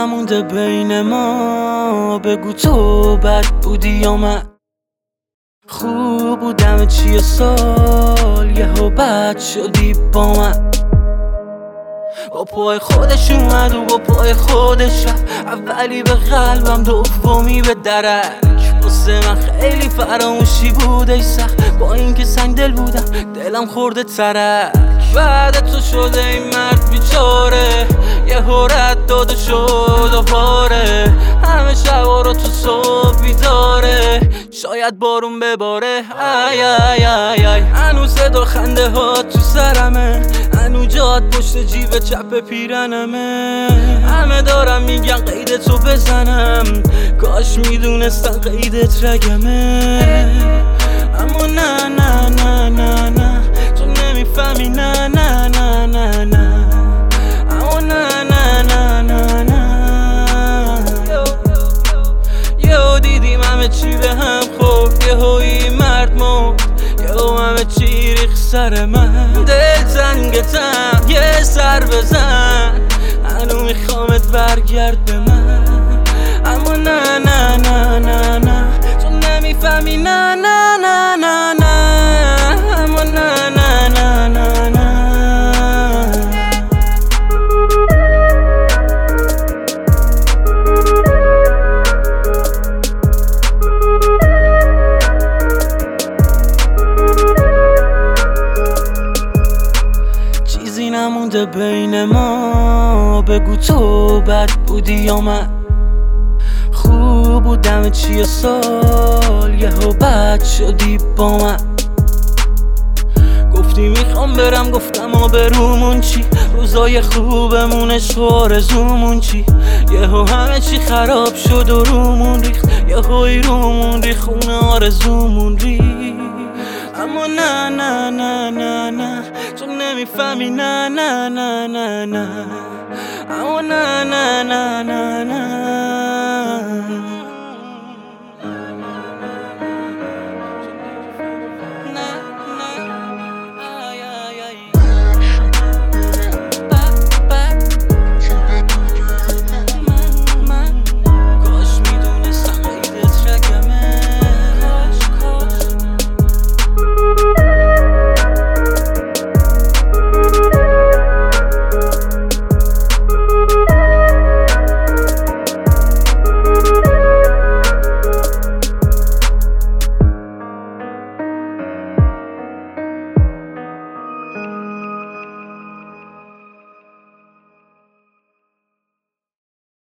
نمونده بین ما، بگو تو بد بودی یا من خوب بودم. چیه سال یهو بد شدی با من. با پای خودش اومد و با پای خودش رفت، اولی به قلبم دومی به درک. واسه من خیلی فراموشی بوده سخت، با اینکه سنگ دل بودم دلم خورده ترک. بعد تو شده این مرد بیچاره، یهو رد داده شد و پاره. همه شبا رو تو صبح بیداره، شاید بارون بباره. ای ای ای ای هنوز صدا خنده ها تو سرمه، هنوز جات پشت جیب چپ پیرنمه. همه دارم میگن قید تو بزنم، کاش میدونستن قیدت رگمه. اما نه نه نه نه نه تو نمیفهمی. نه نه نه نه نه اما نه نه نه نه نه یهو دیدیم همه چی به هم خورد، یهو این مرد مرد، یهو همه چی ریخت سر من. دل تنگتم یه سر بزن، هنو میخوامت برگرد به من. اما نه نه نه نه نه تو نمیفهمی. نه نه نه نه نه اما نه نه نه نه نه چیزی نمونده بین ما، بگو تو بد بودی یا من خوب بودم. چیه سال یهو بد شدی با من. گفتی میخوام برم، گفتم آبرومون چی، روزای خوبمون عشق و آرزومون چی. یهو همه چی خراب شد و رومون ریخت، یهوی رومون ریخت، خونه آرزومون ریخت. اما نه نه نه نه نه تو نمیفهمی. نه نه نه نه نه اما نه نه نه نه نه